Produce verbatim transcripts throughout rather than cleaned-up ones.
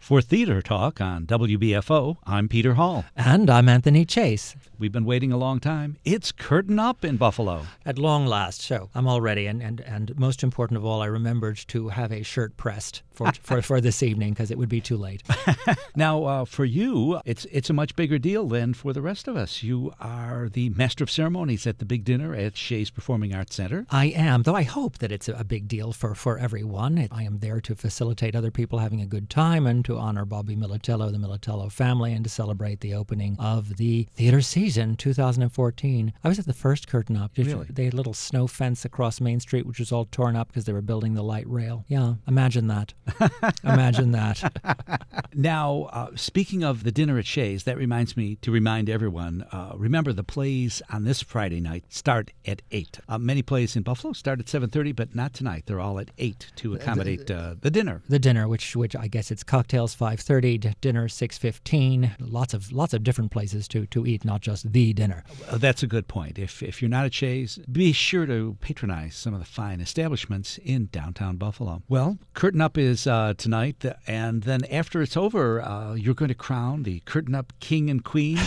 For Theater Talk on W B F O, I'm Peter Hall. And I'm Anthony Chase. We've been waiting a long time. It's Curtain Up in Buffalo. At long last, so I'm all ready. And, and, and most important of all, I remembered to have a shirt pressed for for, for this evening because it would be too late. Now, uh, for you, it's it's a much bigger deal than for the rest of us. You are the Master of Ceremonies at the big dinner at Shea's Performing Arts Center. I am, though I hope that it's a big deal for, for everyone. I am there to facilitate other people having a good time and to honor Bobby Militello, the Militello family, and to celebrate the opening of the theater season two thousand fourteen. I was at the first Curtain Up. Really? They had a little snow fence across Main Street, which was all torn up because they were building the light rail. Yeah, imagine that. Imagine that. Now, uh, speaking of the dinner at Shea's, that reminds me to remind everyone, uh, remember the plays on this Friday night start at eight. Uh, many plays in Buffalo start at seven thirty, but not tonight. They're all at eight to accommodate uh, the dinner. The dinner, which which I guess it's cocktails five thirty, dinner six fifteen. Lots of lots of different places to, to eat, not just the dinner. Uh, that's a good point. If if you're not at Shea's, be sure to patronize some of the fine establishments in downtown Buffalo. Well, Curtain Up is uh, tonight, and then after it's over, uh, you're going to crown the Curtain Up King and Queen.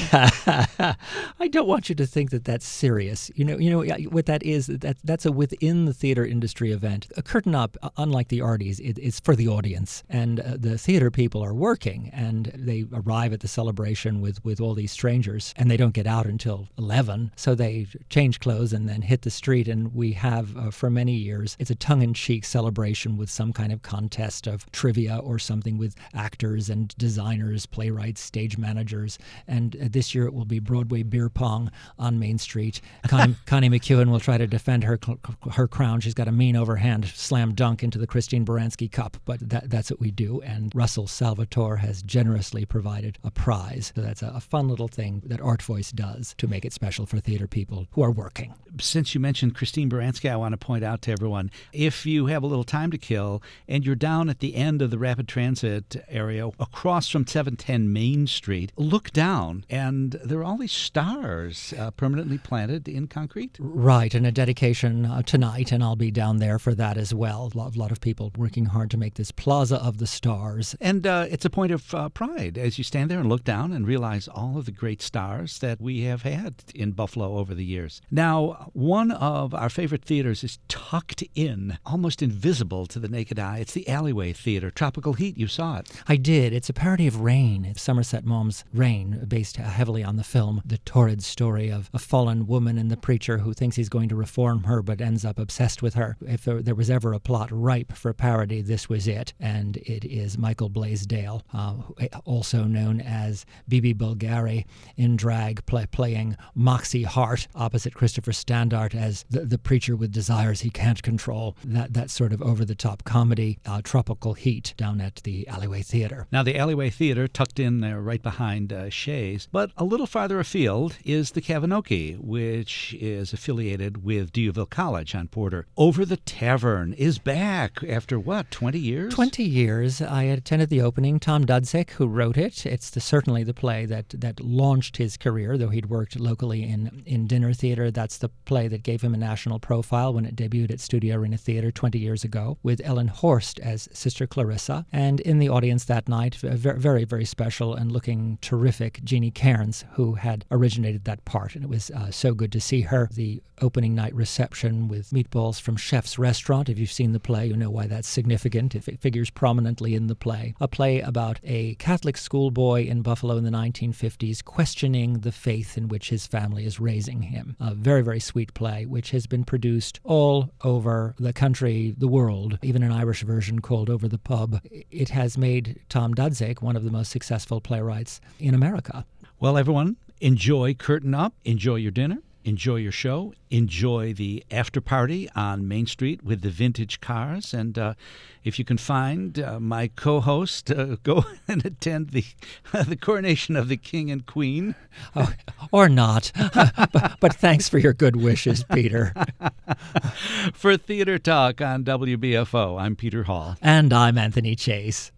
I don't want you to think that that's serious. You know, you know what that is. That that's a within the theater industry event. A Curtain Up, unlike the Arties, it, it's for the audience, and uh, the theater people are working, and they arrive at the celebration with with all these strangers, and they don't get out until eleven. So they change clothes and then hit the street, and we have uh, for many years. It's a tongue-in-cheek celebration with some kind of contest of trivia or something with actors and designers, playwrights, stage managers, and uh, this year it will be Broadway beer pong on Main Street. Connie, Connie McEwen will try to defend her her crown. She's got a mean overhand slam dunk into the Christine Baranski Cup, but that, that's what we do. And Russell Salvatore has generously provided a prize. So that's a, a fun little thing that Art Voice does to make it special for theater people who are working. Since you mentioned Christine Baranski, I want to point out to everyone, if you have a little time to kill and you're down at the end of the rapid transit area across from seven ten Main Street, look down, and there are all these stars uh, permanently planted in concrete. Right, and a dedication uh, tonight, and I'll be down there for that as well. A lot, a lot of people working hard to make this Plaza of the Stars. And uh, it's a point of uh, pride as you stand there and look down and realize all of the great stars that we have had in Buffalo over the years. Now, one of our favorite theaters is tucked in, almost invisible to the naked eye. It's the Alleyway Theater. Tropical Heat, you saw it. I did. It's a parody of Rain. It's Somerset Maugham's Rain, based heavily on the film, the torrid story of a fallen woman and the preacher who thinks he's going to reform her but ends up obsessed with her. If there, there was ever a plot ripe for parody, this was it. And it is Michael Blaisdell, uh, also known as B B Bulgari, in drag, play, playing Moxie Hart opposite Christopher Standart as the, the preacher with desires he can't control. That, that sort of over-the-top comedy, uh, Tropical Heat, down at the Alleyway Theater. Now, the Alleyway Theater, tucked in there right behind uh, Shea's, but a little farther afield is the Kavinoky, which is affiliated with Deauville College on Porter. Over the Tavern is back after, what, twenty years? twenty years. I attended the opening. Tom Dudzik, who wrote it, it's the, certainly the play that, that launched his career, though he'd worked locally in, in dinner theater. That's the play that gave him a national profile when it debuted at Studio Arena Theater twenty years ago, with Ellen Horst as Sister Clarissa. And in the audience that night, very, very, very special and looking terrific, Jeannie Cairns, who had originated that part. And it was uh, so good to see her. The opening night reception with meatballs from Chef's Restaurant. If you've seen the play, you know why that's significant. It figures prominently in the play. A play about a Catholic schoolboy in Buffalo in the nineteen fifties questioning the faith in which his family is raising him. A very, very sweet play, which has been produced all over the country, the world, even an Irish version called Over the Pub. It has made Tom Dudzik one of the most successful playwrights in America. Well, everyone, enjoy Curtain Up, enjoy your dinner, enjoy your show, enjoy the after party on Main Street with the vintage cars, and uh, if you can find uh, my co-host, uh, go and attend the uh, the coronation of the King and Queen. Oh, or not, but, but thanks for your good wishes, Peter. For Theater Talk on W B F O, I'm Peter Hall. And I'm Anthony Chase.